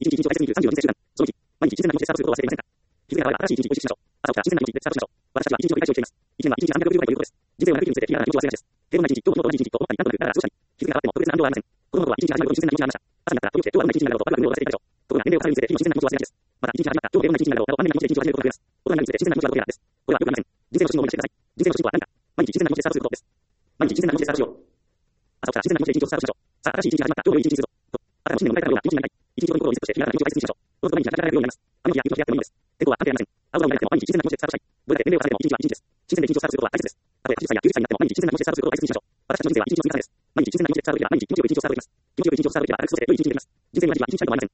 一日一日を大切に生きる36日習慣。その1、毎日新鮮な気持ちでスタートすることを忘れていませんか？日付が変われば新しい一日を意識しましょう。朝起きたら新鮮な気持ちでスタートしましょう。私たちは一日の繰り返しをしています。一年は一日365回ということです。人生を長く生きるにつれて日々が気持ちを忘れがちです。平凡な一日、今日も同じ一日と思ったりなんとなくながら過ごしたり、日付が変わっても特別な感情はありません。子供の頃は一日始まると新鮮な気持ちがありました。朝になったら起きて今日はどんな一日になるのかとワクワクムードをさせていたでしょう。ところが年齢を重ねるにつれて日々の新鮮な気持ちを忘れがちです。また一日始まった今日はどんな一日になるのかと万年な気持ちで一日を始めることが増えます。大人になるにつれて新鮮な気持ちはどうやらです。これはよくありません。人生の進路を思い出してください。人生の進路は何か。毎日新鮮な気持ちでスタートすることです。毎日新鮮な気持ちでスタートしよう。朝起きたら新鮮な気持ちで一日をスタートしましょう。さあ、新しい一日が始まった。今日も良い一日にするぞ。と。あなたも新年を迎えたような気持ちになりたい。一日を良いことをリセットして、日々新たな気持ちを大切にしましょう。どうぞ毎日働かれるようになります。雨の日や雪の日やってもいいんです。天候は関係ありません。青空を見なくても毎日新鮮な気持ちでスタートしたい。どれだけ年齢を重ねても一日は一日です。新鮮で一日をスタートすることは大切です。たとえ80歳や90歳になっても毎日新鮮な気持ちでスタートすることを大切にしましょう。私たちの人生は一日の積み重ねです。毎日新鮮な気持ちでスタートできれば毎日気持ちよく一日をスタートできます。気持ちよく一日をスタートできれば明るく過ごせて良い一日になります。人生には一日は一日しかありません。